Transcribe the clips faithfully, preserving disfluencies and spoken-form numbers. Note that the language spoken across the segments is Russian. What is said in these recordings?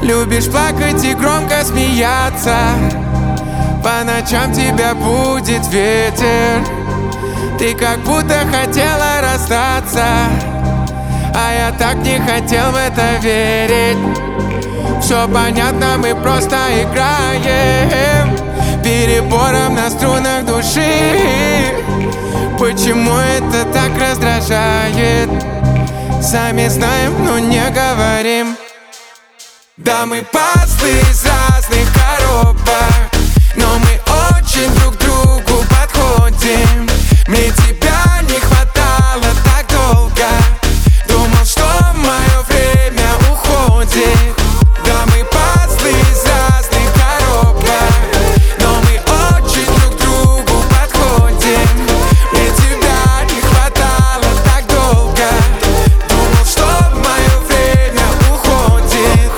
Любишь плакать и громко смеяться. По ночам тебя будет ветер. Ты как будто хотела расстаться, а я так не хотел в это верить. Все понятно, мы просто играем перебором на струнах души. Почему это так раздражает? Сами знаем, но не говорим. Да, мы пазлы из разных коробок, но мы очень друг другу подходим. Мне тебя не хватало так долго. Думал, что мое время уходит. Да, мы пазлы из разных коробок, но мы очень друг другу подходим. Мне тебя не хватало так долго. Думал, что мое время уходит.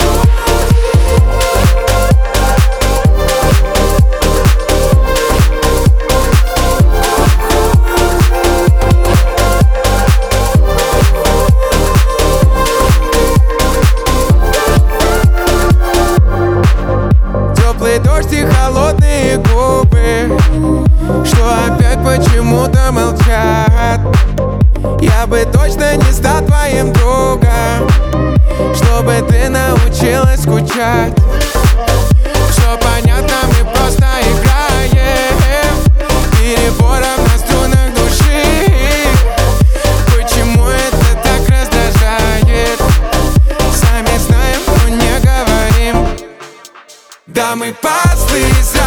Теплый дождь и холодные губы, что опять почему-то молчат. Я бы точно не стал твоим другом, чтобы ты научилась скучать. Все понятно, мы просто играем перебором на струнах души. Почему это так раздражает? Сами знаем, но не говорим. Да, мы пазлы из